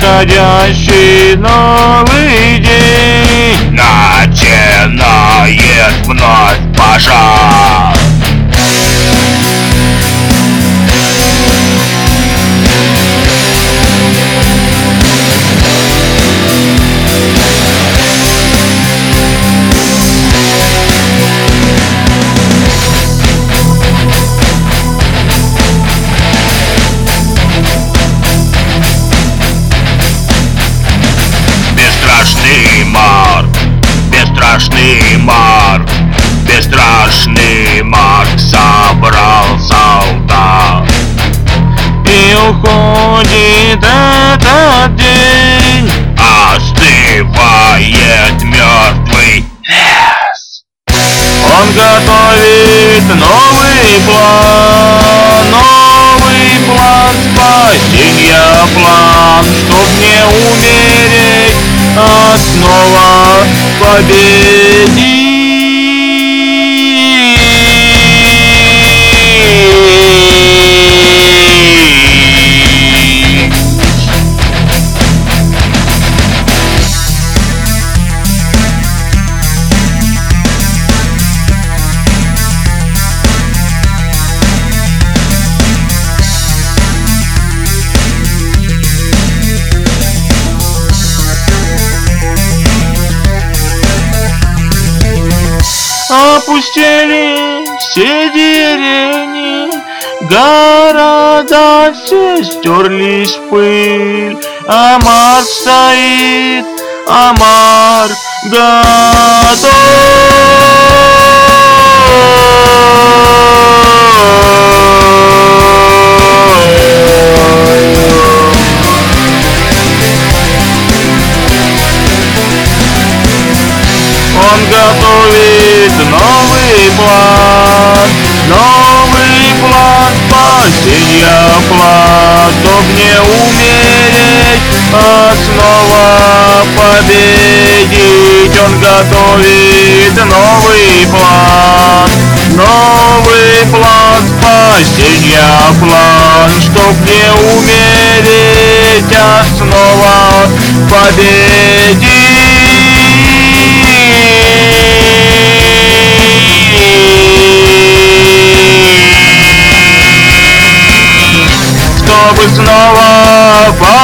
приходящий новый день начинает вновь пожар. Бесстрашный Марк собрал солдат, и уходит этот день, остывает мертвый лес. Он готовит новый план спасения, план, чтоб не умереть, а снова победить. Опустели все деревни, города все стерлись в пыль, а Марк стоит, а Марк готов. Он готовит новый план спасения, план, чтоб не умереть, а снова победить. Он готовит новый план спасения, план, чтоб не умереть, а снова победить. Чтобы снова